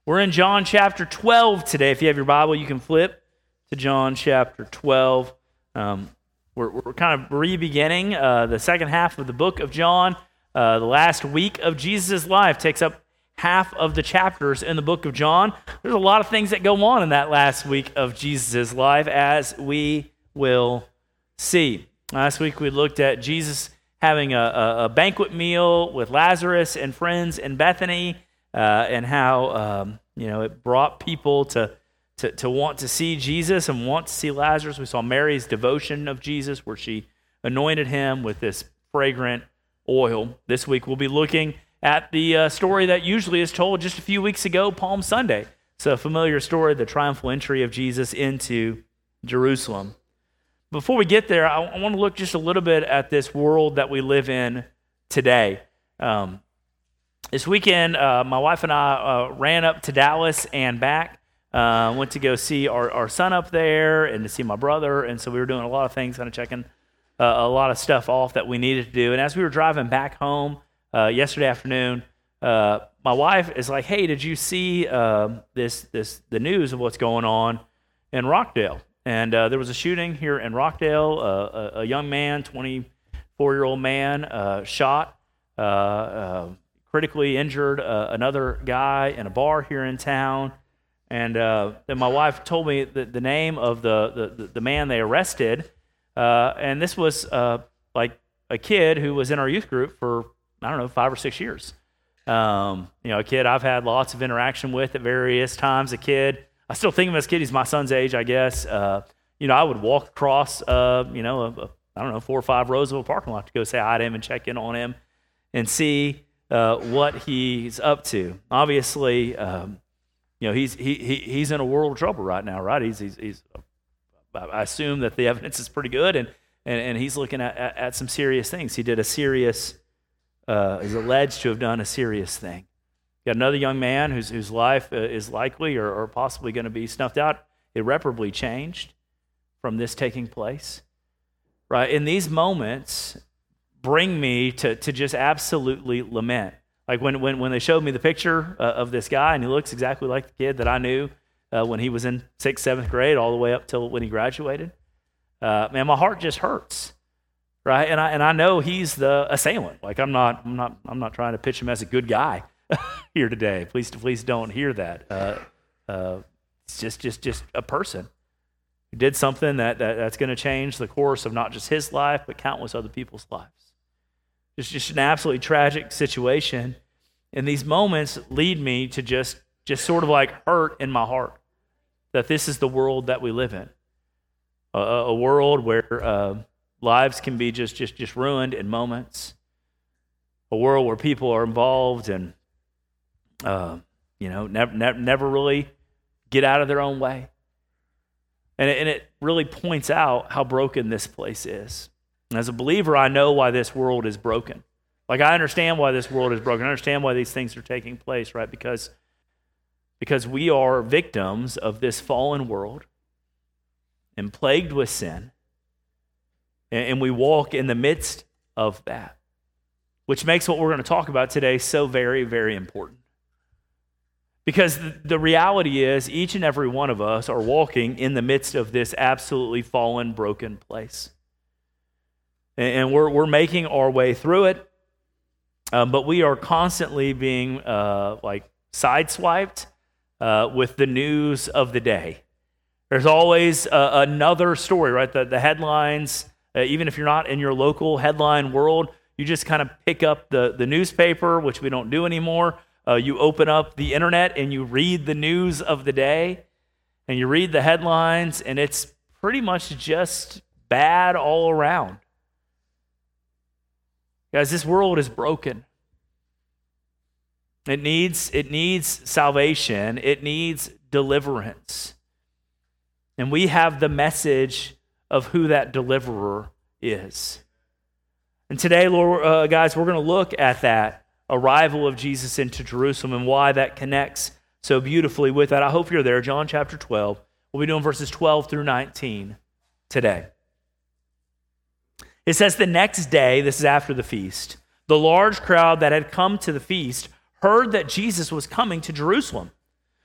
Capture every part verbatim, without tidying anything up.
We're in John chapter twelve today. If you have your Bible, you can flip to John chapter twelve. Um, we're, we're kind of re-beginning uh, the second half of the book of John. Uh, the last week of Jesus' life takes up half of the chapters in the book of John. There's a lot of things that go on in that last week of Jesus' life, as we will see. Last week we looked at Jesus having a, a, a banquet meal with Lazarus and friends in Bethany, uh, and how um, you know it brought people to, to to want to see Jesus and want to see Lazarus. We saw Mary's devotion of Jesus, where she anointed him with this fragrant oil. This week we'll be looking at the uh, story that usually is told just a few weeks ago, Palm Sunday. It's a familiar story, the triumphal entry of Jesus into Jerusalem. Before we get there, I, I want to look just a little bit at this world that we live in today. Um, this weekend, uh, my wife and I uh, ran up to Dallas and back. Uh, went to go see our, our son up there and to see my brother. And so we were doing a lot of things, kind of checking uh, a lot of stuff off that we needed to do. And as we were driving back home uh, yesterday afternoon, uh, my wife is like, "Hey, did you see uh, this this the news of what's going on in Rockdale?" And uh, there was a shooting here in Rockdale. Uh, a, a young man, twenty-four-year-old man, uh, shot, uh, uh, critically injured uh, another guy in a bar here in town. And uh, then my wife told me the, the name of the, the, the man they arrested. Uh, and this was uh, like a kid who was in our youth group for, I don't know, five or six years. Um, you know, a kid I've had lots of interaction with at various times, a kid. I still think of him as a kid. He's my son's age, I guess. Uh, you know, I would walk across, uh, you know, a, a, I don't know, four or five rows of a parking lot to go say hi to him and check in on him and see uh, what he's up to. Obviously, um, you know, he's he, he he's in a world of trouble right now, right? He's he's, he's I assume that the evidence is pretty good, and and, and he's looking at, at, at some serious things. He did a serious, uh, is alleged to have done a serious thing. Got another young man whose whose life uh, is likely or, or possibly going to be snuffed out, irreparably changed from this taking place. Right? In these moments, bring me to to just absolutely lament. Like when when when they showed me the picture uh, of this guy, and he looks exactly like the kid that I knew uh, when he was in sixth, seventh grade, all the way up till when he graduated. Uh, man, my heart just hurts. Right? And I and I know he's the assailant. Like I'm not I'm not I'm not trying to pitch him as a good guy here today. Please, please don't hear that. Uh, uh, it's just, just, just a person who did something that, that that's going to change the course of not just his life, but countless other people's lives. It's just an absolutely tragic situation, and these moments lead me to just, just sort of like hurt in my heart that this is the world that we live in, a, a world where uh, lives can be just, just, just ruined in moments, a world where people are involved and Uh, you know, never, never, never really get out of their own way. And it, and it really points out how broken this place is. And as a believer, I know why this world is broken. Like, I understand why this world is broken. I understand why these things are taking place, right? Because, because we are victims of this fallen world and plagued with sin. And, and we walk in the midst of that, which makes what we're going to talk about today so very, very important. Because the reality is, each and every one of us are walking in the midst of this absolutely fallen, broken place. And we're we're making our way through it, um, but we are constantly being uh, like sideswiped uh, with the news of the day. There's always uh, another story, right? The, the headlines, uh, even if you're not in your local headline world, you just kind of pick up the, the newspaper, which we don't do anymore. Uh, you open up the internet and you read the news of the day, and you read the headlines, and it's pretty much just bad all around. Guys, this world is broken. It needs, it needs salvation. It needs deliverance. And we have the message of who that deliverer is. And today, Lord, uh, guys, we're going to look at that arrival of Jesus into Jerusalem and why that connects so beautifully with that. I hope you're there. John chapter twelve. We'll be doing verses twelve through nineteen today. It says, the next day, this is after the feast, the large crowd that had come to the feast heard that Jesus was coming to Jerusalem.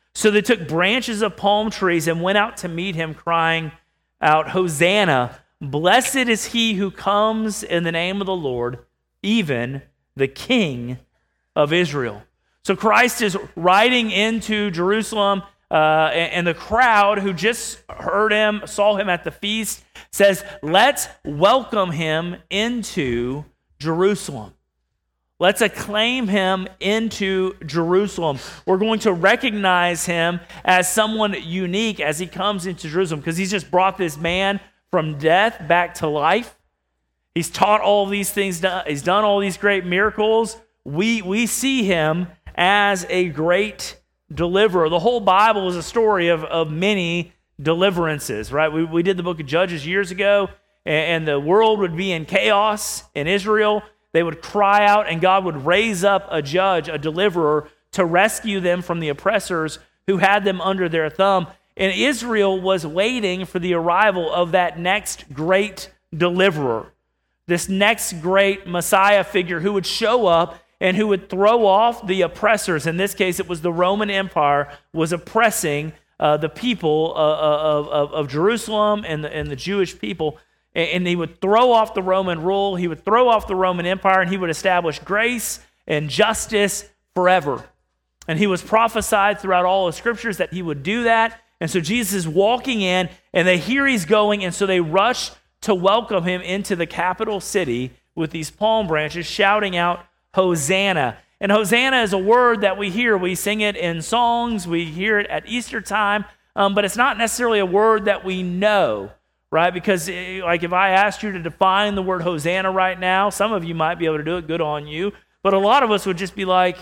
So they took branches of palm trees and went out to meet him, crying out, Hosanna, blessed is he who comes in the name of the Lord, even the King of Israel. So Christ is riding into Jerusalem, uh, and, and the crowd who just heard him, saw him at the feast, says, let's welcome him into Jerusalem. Let's acclaim him into Jerusalem. We're going to recognize him as someone unique as he comes into Jerusalem, because he's just brought this man from death back to life. He's taught all these things. He's done all these great miracles. We, we see him as a great deliverer. The whole Bible is a story of, of many deliverances, right? We, we did the book of Judges years ago, and, and the world would be in chaos in Israel. They would cry out, and God would raise up a judge, a deliverer, to rescue them from the oppressors who had them under their thumb. And Israel was waiting for the arrival of that next great deliverer, this next great Messiah figure who would show up and who would throw off the oppressors. In this case, it was the Roman Empire was oppressing uh, the people uh, of, of, of Jerusalem and the, and the Jewish people. And he would throw off the Roman rule, he would throw off the Roman Empire, and he would establish grace and justice forever. And he was prophesied throughout all the scriptures that he would do that. And so Jesus is walking in, and they hear he's going, and so they rush to welcome him into the capital city with these palm branches, shouting out, Hosanna. And Hosanna is a word that we hear. We sing it in songs, we hear it at Easter time, um, but it's not necessarily a word that we know. Right? Because like if I asked you to define the word Hosanna right now, some of you might be able to do it, good on you. But a lot of us would just be like,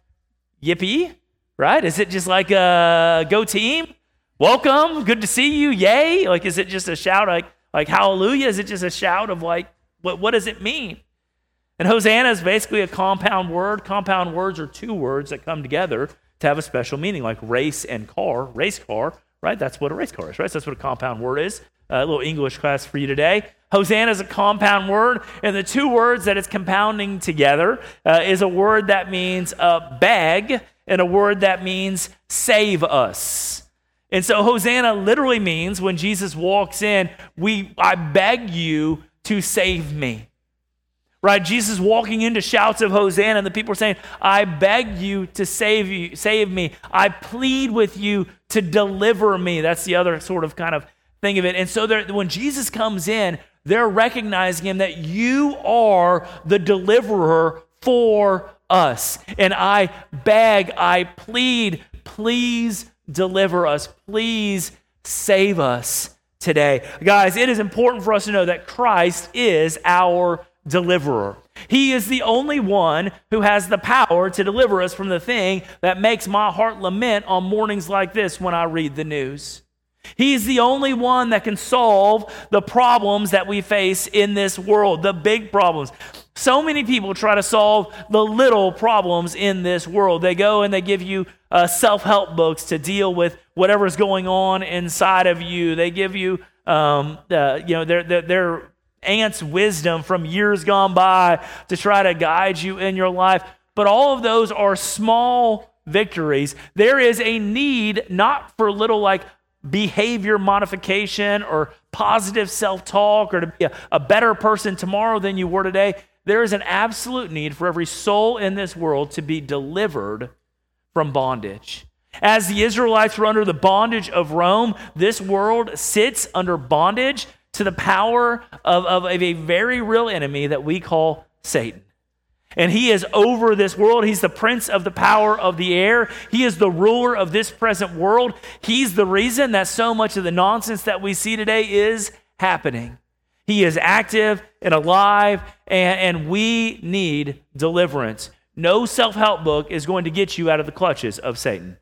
yippee, right? Is it just like a go team? Welcome, good to see you, yay? Like, is it just a shout like, like hallelujah? Is it just a shout of like, what, what does it mean? And Hosanna is basically a compound word. Compound words are two words that come together to have a special meaning, like race and car, race car, right? That's what a race car is, right? So that's what a compound word is. A little English class for you today. Hosanna is a compound word, and the two words that it's compounding together uh, is a word that means uh, beg and a word that means save us. And so Hosanna literally means when Jesus walks in, we I beg you to save me. Right? Jesus walking into shouts of Hosanna, and the people are saying, I beg you to save you, save me. I plead with you to deliver me. That's the other sort of kind of thing of it. And so when Jesus comes in, they're recognizing him that you are the deliverer for us. And I beg, I plead, please deliver us. Please save us today. Guys, it is important for us to know that Christ is our deliverer. He is the only one who has the power to deliver us from the thing that makes my heart lament on mornings like this when I read the news. He's the only one that can solve the problems that we face in this world, the big problems. So many people try to solve the little problems in this world. They go and they give you uh, self-help books to deal with whatever's going on inside of you. They give you, um, uh, you know, their, their, their aunt's wisdom from years gone by to try to guide you in your life. But all of those are small victories. There is a need not for little like behavior modification or positive self-talk or to be a, a better person tomorrow than you were today. There is an absolute need for every soul in this world to be delivered from bondage. As the Israelites were under the bondage of Rome, this world sits under bondage to the power of, of, of a very real enemy that we call Satan. And he is over this world. He's the prince of the power of the air. He is the ruler of this present world. He's the reason that so much of the nonsense that we see today is happening. He is active and alive, and, and we need deliverance. No self-help book is going to get you out of the clutches of Satan.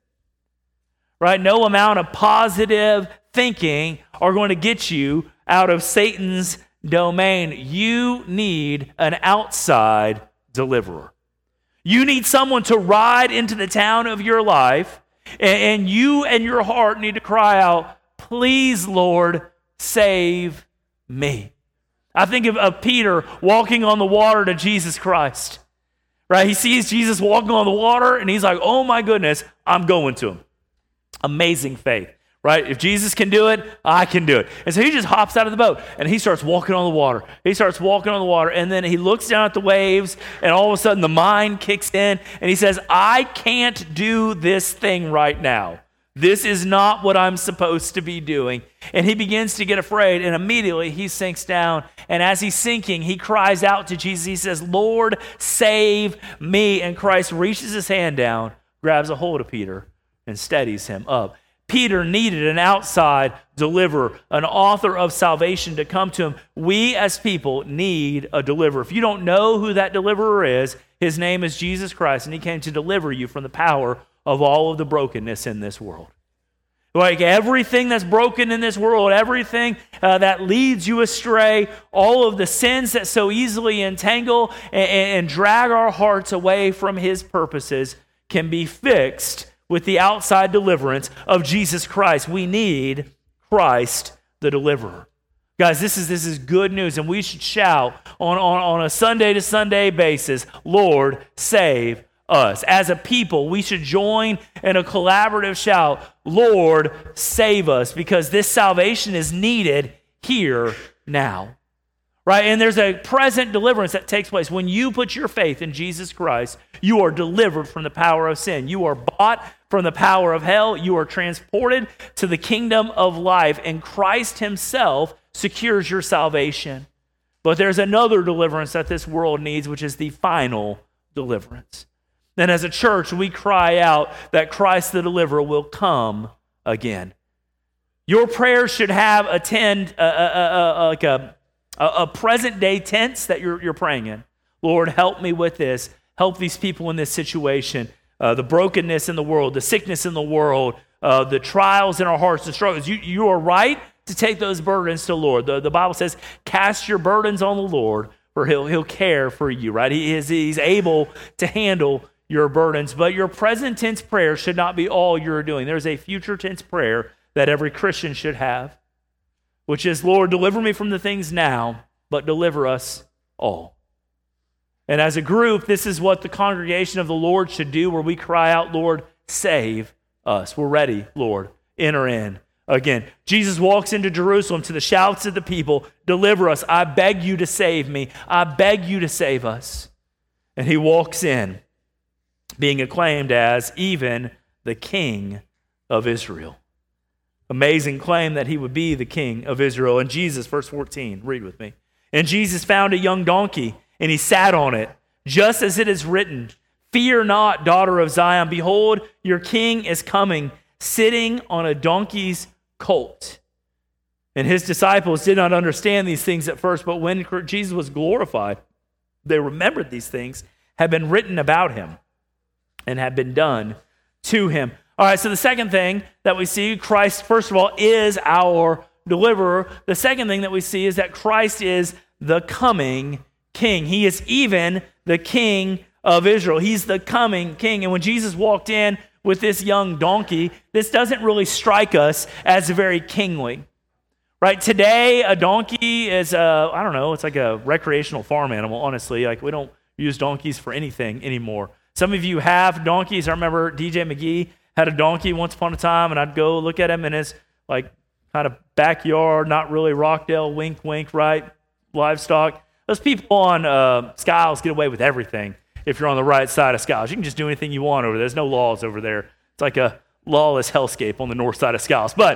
Right? No amount of positive thinking are going to get you out of Satan's domain. You need an outside deliverer. You need someone to ride into the town of your life, and, and you and your heart need to cry out, please, Lord, save me. I think of, of Peter walking on the water to Jesus Christ. Right? He sees Jesus walking on the water, and he's like, oh my goodness, I'm going to him. Amazing faith, right? If Jesus can do it, I can do it. And so he just hops out of the boat and he starts walking on the water. He starts walking on the water and then he looks down at the waves and all of a sudden the mind kicks in and he says, I can't do this thing right now. This is not what I'm supposed to be doing. And he begins to get afraid and immediately he sinks down. And as he's sinking, he cries out to Jesus. He says, Lord, save me. And Christ reaches his hand down, grabs a hold of Peter and steadies him up. Peter needed an outside deliverer, an author of salvation to come to him. We as people need a deliverer. If you don't know who that deliverer is, his name is Jesus Christ, and he came to deliver you from the power of all of the brokenness in this world. Like everything that's broken in this world, everything uh, that leads you astray, all of the sins that so easily entangle and, and drag our hearts away from his purposes can be fixed with the outside deliverance of Jesus Christ. We need Christ the deliverer. Guys, this is this is good news, and we should shout on, on, on a Sunday to Sunday basis, Lord, save us. As a people, we should join in a collaborative shout, Lord, save us, because this salvation is needed here now. Right? And there's a present deliverance that takes place. When you put your faith in Jesus Christ, you are delivered from the power of sin. You are bought from the power of hell. You are transported to the kingdom of life, and Christ himself secures your salvation. But there's another deliverance that this world needs, which is the final deliverance. Then as a church, we cry out that Christ the deliverer will come again. Your prayers should have a tend, uh, uh, uh, uh, like a, a, a present day tense that you're, you're praying in. Lord, help me with this. Help these people in this situation. Uh, the brokenness in the world, the sickness in the world, uh, the trials in our hearts, the struggles. You, you are right to take those burdens to the Lord. The, the Bible says, cast your burdens on the Lord, for he'll, he'll care for you, right? He is, he's able to handle your burdens, but your present tense prayer should not be all you're doing. There's a future tense prayer that every Christian should have, which is, Lord, deliver me from the things now, but deliver us all. And as a group, this is what the congregation of the Lord should do, where we cry out, Lord, save us. We're ready, Lord. Enter in. Again, Jesus walks into Jerusalem to the shouts of the people, deliver us. I beg you to save me. I beg you to save us. And he walks in, being acclaimed as even the King of Israel. Amazing claim that he would be the King of Israel. And Jesus, verse fourteen, read with me. And Jesus found a young donkey, and he sat on it, just as it is written, fear not, daughter of Zion. Behold, your king is coming, sitting on a donkey's colt. And his disciples did not understand these things at first, but when Jesus was glorified, they remembered these things had been written about him and had been done to him. All right, so the second thing that we see, Christ, first of all, is our deliverer. The second thing that we see is that Christ is the coming king. He is even the King of Israel. He's the coming king. And when Jesus walked in with this young donkey, this doesn't really strike us as very kingly. Right? Today, a donkey is, a, I don't know, it's like a recreational farm animal, honestly. Like, we don't use donkeys for anything anymore. Some of you have donkeys. I remember D J McGee had a donkey once upon a time, and I'd go look at him in his, like, kind of backyard, not really Rockdale, wink, wink, right? Livestock. Those people on uh, Skiles get away with everything if you're on the right side of Skiles. You can just do anything you want over there. There's no laws over there. It's like a lawless hellscape on the north side of Skiles. But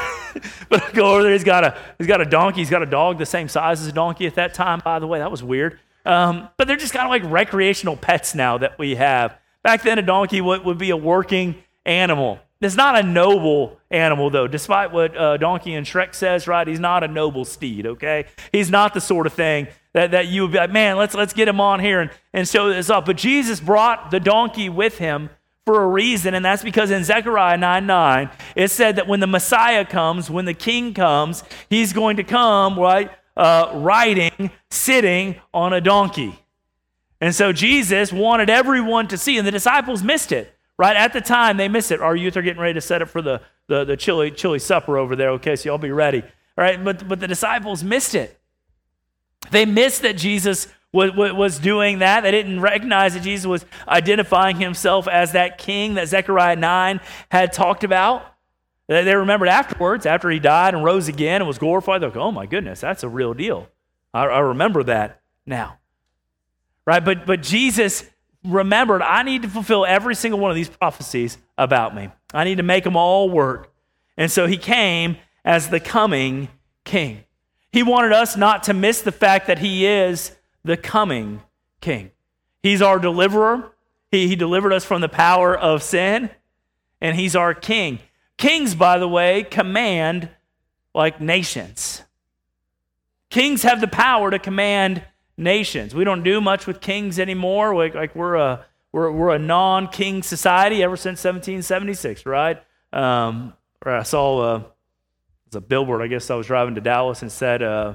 but I go over there. He's got a he's got a donkey. He's got a dog the same size as a donkey at that time. By the way, that was weird. Um, but they're just kind of like recreational pets now that we have. Back then, a donkey would, would be a working animal. It's not a noble animal, though, despite what uh, Donkey and Shrek says, right? He's not a noble steed, okay? He's not the sort of thing that, that you would be like, man, let's let's get him on here and, and show this up. But Jesus brought the donkey with him for a reason, and that's because in Zechariah nine nine, it said that when the Messiah comes, when the King comes, he's going to come, right, uh, riding, sitting on a donkey. And so Jesus wanted everyone to see, and the disciples missed it. Right at the time, they missed it. Our youth are getting ready to set up for the, the, the chili, chili supper over there, okay, so y'all be ready. All right, but, but the disciples missed it. They missed that Jesus was, was doing that. They didn't recognize that Jesus was identifying himself as that king that Zechariah nine had talked about. They, they remembered afterwards, after he died and rose again and was glorified, they're like, oh my goodness, that's a real deal. I, I remember that now. Right? But, but Jesus remembered, I need to fulfill every single one of these prophecies about me. I need to make them all work. And so he came as the coming king. He wanted us not to miss the fact that he is the coming king. He's our deliverer. He, he delivered us from the power of sin, and he's our king. Kings, by the way, command like nations. Kings have the power to command nations. We don't do much with kings anymore. Like, like we're a we're we're a non-king society ever since seventeen seventy-six, right? Um, I saw uh, it was a billboard. I guess I was driving to Dallas and said, uh,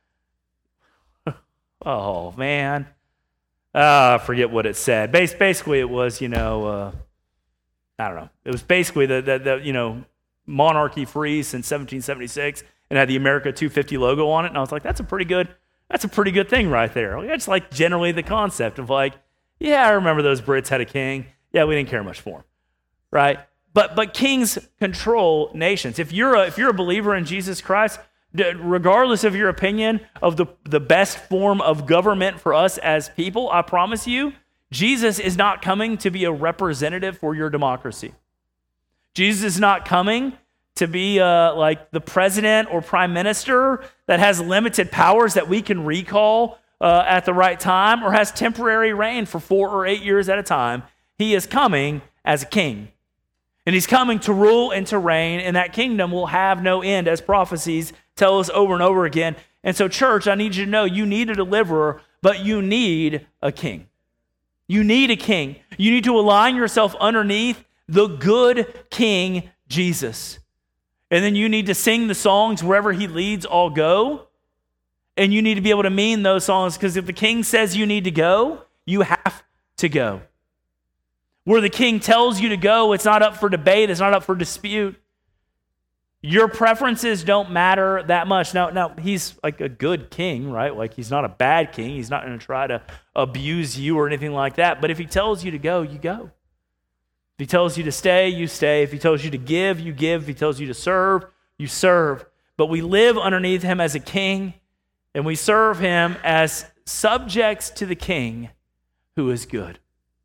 "Oh man, uh, I forget what it said." Bas- basically, it was you know uh, I don't know. It was basically the, the the you know monarchy free since seventeen seventy-six, and had the America two fifty logo on it. And I was like, "That's a pretty good." That's a pretty good thing right there. That's like generally the concept of like, yeah, I remember those Brits had a king. Yeah, we didn't care much for him, right? But but kings control nations. If you're a, if you're a believer in Jesus Christ, regardless of your opinion of the, the best form of government for us as people, I promise you, Jesus is not coming to be a representative for your democracy. Jesus is not coming to be uh, like the president or prime minister that has limited powers that we can recall uh, at the right time, or has temporary reign for four or eight years at a time. He is coming as a king. And he's coming to rule and to reign, and that kingdom will have no end, as prophecies tell us over and over again. And so, church, I need you to know you need a deliverer, but you need a king. You need a king. You need to align yourself underneath the good King Jesus. And then you need to sing the songs wherever he leads, I'll go. And you need to be able to mean those songs, because if the king says you need to go, you have to go. Where the king tells you to go, it's not up for debate, it's not up for dispute. Your preferences don't matter that much. Now, now he's like a good king, right? Like he's not a bad king. He's not going to try to abuse you or anything like that. But if he tells you to go, you go. If he tells you to stay, you stay. If he tells you to give, you give. If he tells you to serve, you serve. But we live underneath him as a king, and we serve him as subjects to the king who is good.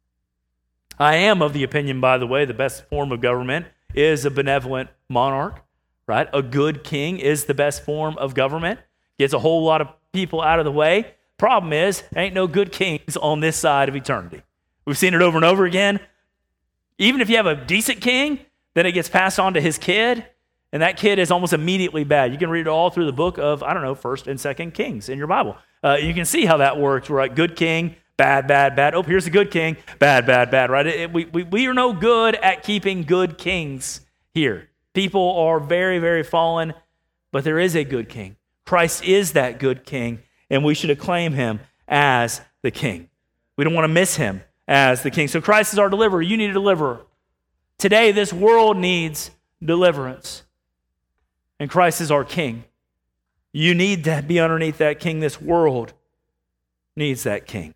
I am of the opinion, by the way, the best form of government is a benevolent monarch, right? A good king is the best form of government. Gets a whole lot of people out of the way. Problem is, there ain't no good kings on this side of eternity. We've seen it over and over again. Even if you have a decent king, then it gets passed on to his kid, and that kid is almost immediately bad. You can read it all through the book of, I don't know, First and Second Kings in your Bible. Uh, you can see how that works. We're like, good king, bad, bad, bad. Oh, here's a good king, bad, bad, bad, right? It, it, we, we, we are no good at keeping good kings here. People are very, very fallen, but there is a good king. Christ is that good king, and we should acclaim him as the king. We don't want to miss him as the king. So Christ is our deliverer. You need a deliverer. Today, this world needs deliverance, and Christ is our king. You need to be underneath that king. This world needs that king.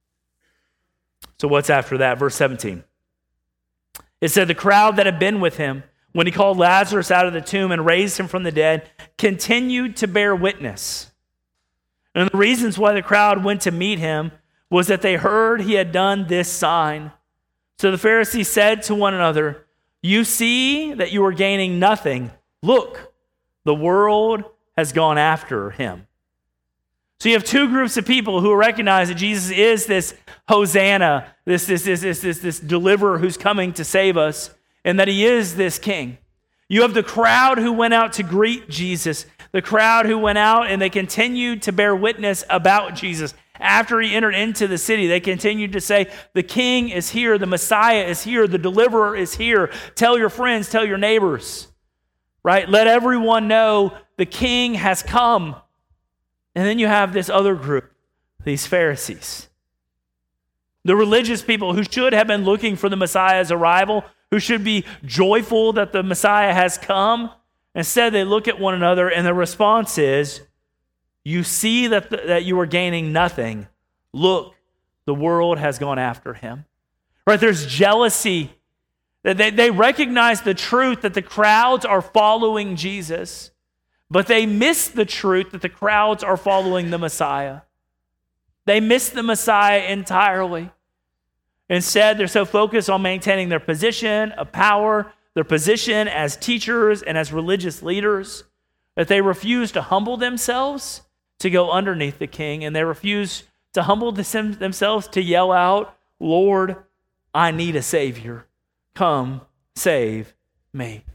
So what's after that? Verse seventeen. It said, the crowd that had been with him when he called Lazarus out of the tomb and raised him from the dead continued to bear witness. And the reasons why the crowd went to meet him was that they heard he had done this sign. So the Pharisees said to one another, you see that you are gaining nothing. Look, the world has gone after him. So you have two groups of people who recognize that Jesus is this Hosanna, this, this, this, this, this, this deliverer who's coming to save us, and that he is this king. You have the crowd who went out to greet Jesus, the crowd who went out and they continued to bear witness about Jesus. After he entered into the city, they continued to say, the king is here, the Messiah is here, the deliverer is here. Tell your friends, tell your neighbors, right? Let everyone know the king has come. And then you have this other group, these Pharisees. The religious people who should have been looking for the Messiah's arrival, who should be joyful that the Messiah has come. Instead, they look at one another and the response is, you see that, the, that you are gaining nothing. Look, the world has gone after him. Right? There's jealousy. They, they recognize the truth that the crowds are following Jesus, but they miss the truth that the crowds are following the Messiah. They miss the Messiah entirely. Instead, they're so focused on maintaining their position of power, their position as teachers and as religious leaders, that they refuse to humble themselves to go underneath the king, and they refuse to humble themselves to yell out, "Lord, I need a Savior. Come, save me."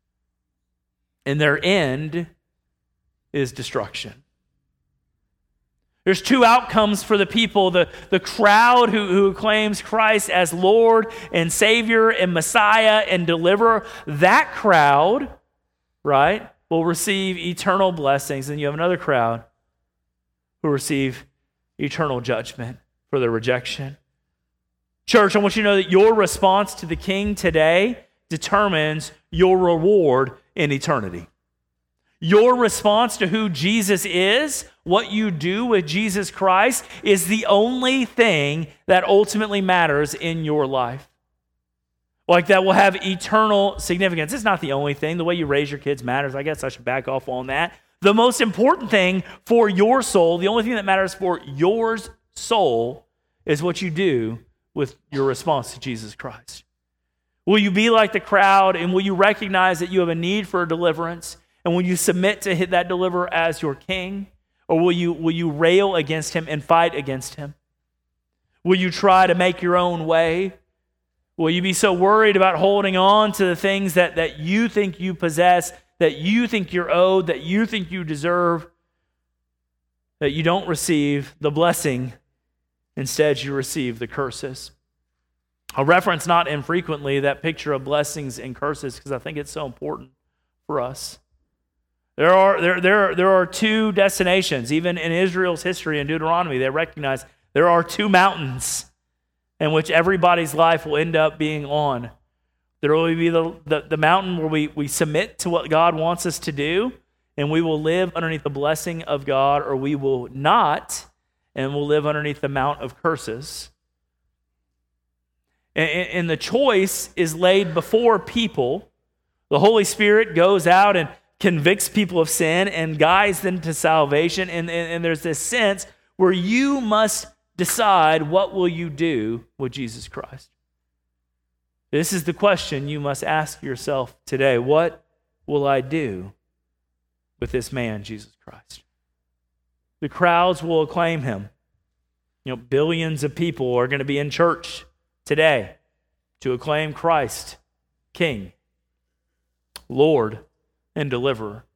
And their end is destruction. There's two outcomes for the people. The, the crowd who, who claims Christ as Lord and Savior and Messiah and Deliverer, that crowd, right, will receive eternal blessings. And you have another crowd who receive eternal judgment for their rejection. Church, I want you to know that your response to the King today determines your reward in eternity. Your response to who Jesus is, what you do with Jesus Christ, is the only thing that ultimately matters in your life. Like that will have eternal significance. It's not the only thing. The way you raise your kids matters. I guess I should back off on that. The most important thing for your soul, the only thing that matters for your soul, is what you do with your response to Jesus Christ. Will you be like the crowd, and will you recognize that you have a need for a deliverance? And will you submit to hit that deliverer as your king? Or will you, will you rail against him and fight against him? Will you try to make your own way? Will you be so worried about holding on to the things that, that you think you possess, that you think you're owed, that you think you deserve, that you don't receive the blessing? Instead, you receive the curses. I reference not infrequently that picture of blessings and curses because I think it's so important for us. There are, there, there, there are two destinations. Even in Israel's history in Deuteronomy, they recognize there are two mountains in which everybody's life will end up being on. There will be the, the, the mountain where we, we submit to what God wants us to do, and we will live underneath the blessing of God, or we will not, and we'll live underneath the mount of curses. And, and the choice is laid before people. The Holy Spirit goes out and convicts people of sin and guides them to salvation. And, and, and there's this sense where you must decide, what will you do with Jesus Christ? This is the question you must ask yourself today. What will I do with this man, Jesus Christ? The crowds will acclaim him. You know, billions of people are going to be in church today to acclaim Christ, King, Lord, and Deliverer.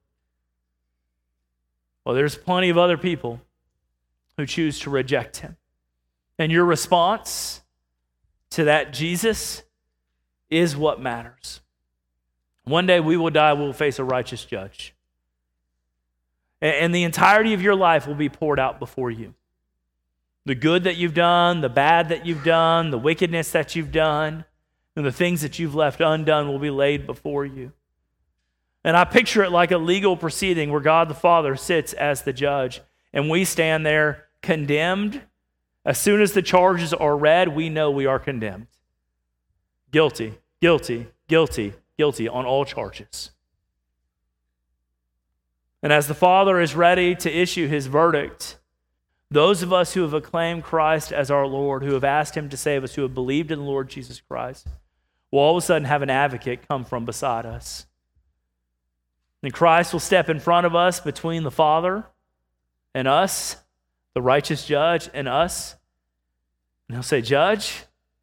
Well, there's plenty of other people who choose to reject him. And your response to that Jesus is what matters. One day we will die, we will face a righteous judge. And the entirety of your life will be poured out before you. The good that you've done, the bad that you've done, the wickedness that you've done, and the things that you've left undone will be laid before you. And I picture it like a legal proceeding where God the Father sits as the judge, and we stand there condemned. As soon as the charges are read, we know we are condemned. Guilty, guilty, guilty, guilty on all charges. And as the Father is ready to issue his verdict, those of us who have acclaimed Christ as our Lord, who have asked him to save us, who have believed in the Lord Jesus Christ, will all of a sudden have an advocate come from beside us. And Christ will step in front of us between the Father and us, the righteous judge, and us. And he'll say, "Judge,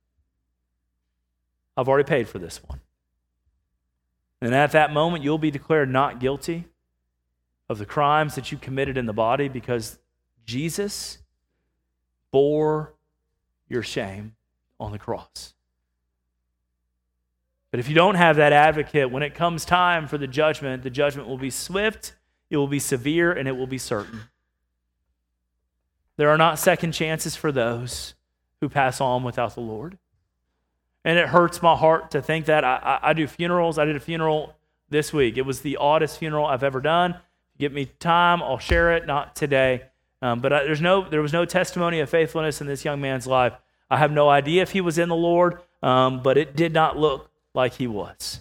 I've already paid for this one." And at that moment, you'll be declared not guilty of the crimes that you committed in the body, because Jesus bore your shame on the cross. But if you don't have that advocate, when it comes time for the judgment, the judgment will be swift, it will be severe, and it will be certain. There are not second chances for those who pass on without the Lord. And it hurts my heart to think that. I, I, I do funerals. I did a funeral this week. It was the oddest funeral I've ever done. Give me time, I'll share it. Not today. Um, but I, there's no, there was no testimony of faithfulness in this young man's life. I have no idea if he was in the Lord, um, but it did not look like he was.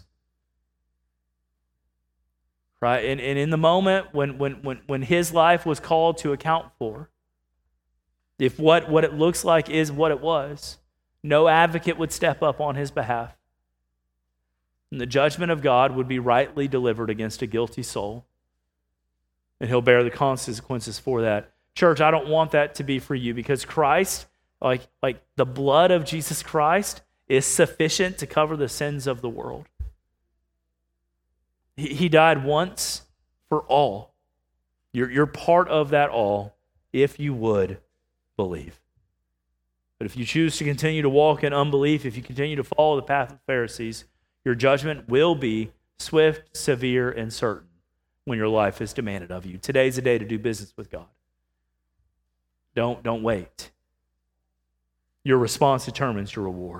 Right? And, and in the moment when, when, when, when his life was called to account for, if what, what it looks like is what it was, no advocate would step up on his behalf. And the judgment of God would be rightly delivered against a guilty soul. And he'll bear the consequences for that. Church, I don't want that to be for you, because Christ, like, like the blood of Jesus Christ, is sufficient to cover the sins of the world. He, he died once for all. You're, you're part of that all if you would believe. But if you choose to continue to walk in unbelief, if you continue to follow the path of the Pharisees, your judgment will be swift, severe, and certain when your life is demanded of you. Today's the day to do business with God. Don't, don't wait. Your response determines your reward.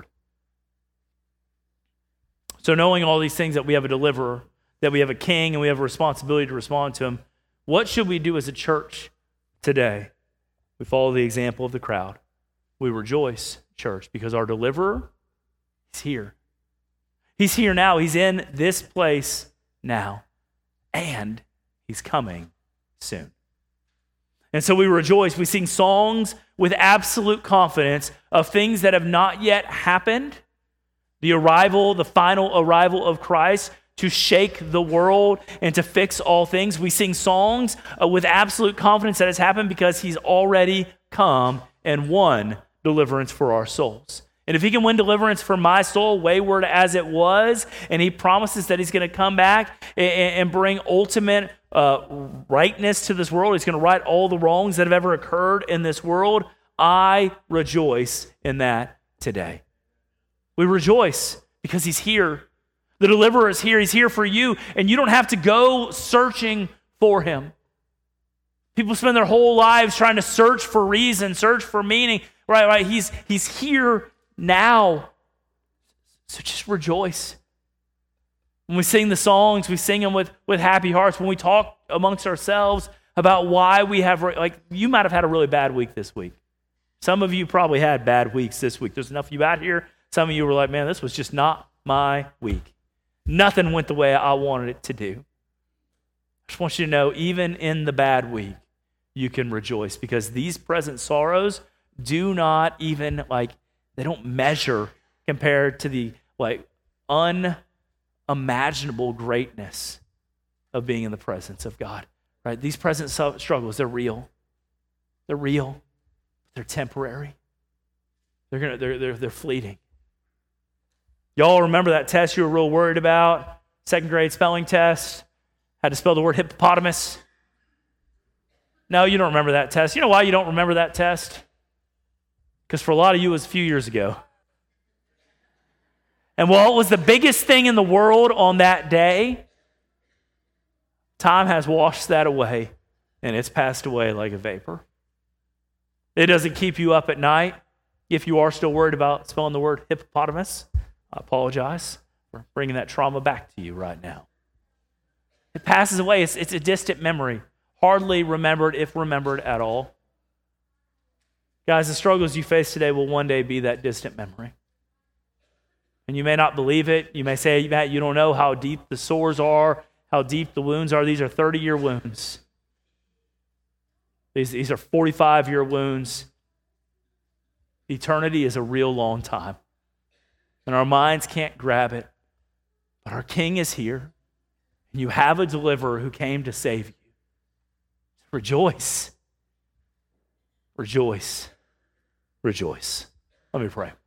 So knowing all these things, that we have a deliverer, that we have a king, and we have a responsibility to respond to him, what should we do as a church today? We follow the example of the crowd. We rejoice, church, because our deliverer is here. He's here now. He's in this place now. And he's coming soon. And so we rejoice. We sing songs with absolute confidence of things that have not yet happened. The arrival, the final arrival of Christ to shake the world and to fix all things. We sing songs uh, with absolute confidence that has happened because he's already come and won deliverance for our souls. And if he can win deliverance for my soul, wayward as it was, and he promises that he's going to come back and, and bring ultimate uh, rightness to this world, he's going to right all the wrongs that have ever occurred in this world, I rejoice in that today. We rejoice because he's here. The deliverer is here. He's here for you, and you don't have to go searching for him. People spend their whole lives trying to search for reason, search for meaning. Right, right. He's, he's here now. So just rejoice. When we sing the songs, we sing them with, with happy hearts. When we talk amongst ourselves about why we have, like, you might have had a really bad week this week. Some of you probably had bad weeks this week. There's enough of you out here. Some of you were like, man, this was just not my week. Nothing went the way I wanted it to do. I just want you to know, even in the bad week, you can rejoice, because these present sorrows do not even, like, they don't measure compared to the, like, unimaginable greatness of being in the presence of God, right? These present struggles, they're real. They're real. They're temporary. They're gonna, they're, they're, they're fleeting. Y'all remember that test you were real worried about? Second grade spelling test. Had to spell the word hippopotamus. No, you don't remember that test. You know why you don't remember that test? Because for a lot of you, it was a few years ago. And while it was the biggest thing in the world on that day, time has washed that away, and it's passed away like a vapor. It doesn't keep you up at night. If you are still worried about spelling the word hippopotamus, I apologize for bringing that trauma back to you right now. It passes away. It's, it's a distant memory, hardly remembered, if remembered at all. Guys, the struggles you face today will one day be that distant memory. And you may not believe it. You may say, Matt, you don't know how deep the sores are, how deep the wounds are. These are thirty-year wounds. These, these are forty-five-year wounds. Eternity is a real long time. And our minds can't grab it. But our King is here. And you have a deliverer who came to save you. Rejoice. Rejoice. Rejoice. Let me pray.